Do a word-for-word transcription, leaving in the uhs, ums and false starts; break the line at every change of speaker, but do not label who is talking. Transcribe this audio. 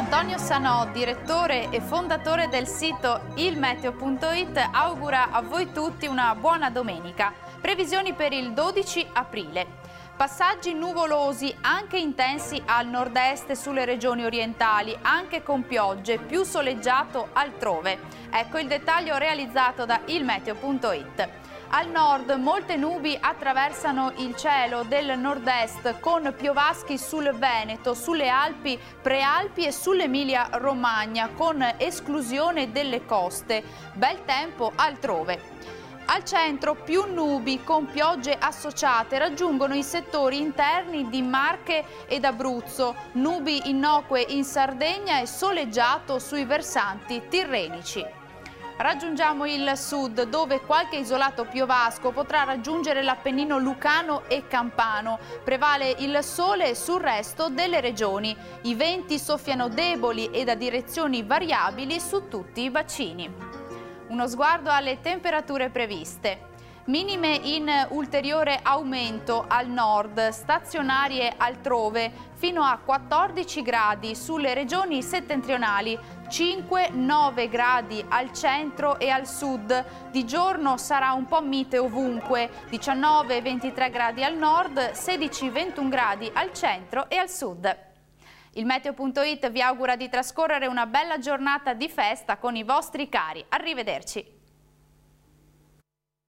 Antonio Sanò, direttore e fondatore del sito il meteo punto it, augura a voi tutti una buona domenica. Previsioni per il dodici aprile. Passaggi nuvolosi anche intensi al nord-est e sulle regioni orientali, anche con piogge, più soleggiato altrove. Ecco il dettaglio realizzato da il meteo punto it. Al nord molte nubi attraversano il cielo del nord-est con piovaschi sul Veneto, sulle Alpi, Prealpi e sull'Emilia Romagna con esclusione delle coste. Bel tempo altrove. Al centro più nubi con piogge associate raggiungono i settori interni di Marche ed Abruzzo, nubi innocue in Sardegna e soleggiato sui versanti tirrenici. Raggiungiamo il sud, dove qualche isolato piovasco potrà raggiungere l'Appennino lucano e campano. Prevale il sole sul resto delle regioni. I venti soffiano deboli ed a direzioni variabili su tutti i bacini. Uno sguardo alle temperature previste. Minime in ulteriore aumento al nord, stazionarie altrove, fino a quattordici gradi sulle regioni settentrionali, cinque nove gradi al centro e al sud. Di giorno sarà un po' mite ovunque, diciannove ventitré gradi al nord, sedici ventuno gradi al centro e al sud. Il meteo punto it vi augura di trascorrere una bella giornata di festa con i vostri cari. Arrivederci!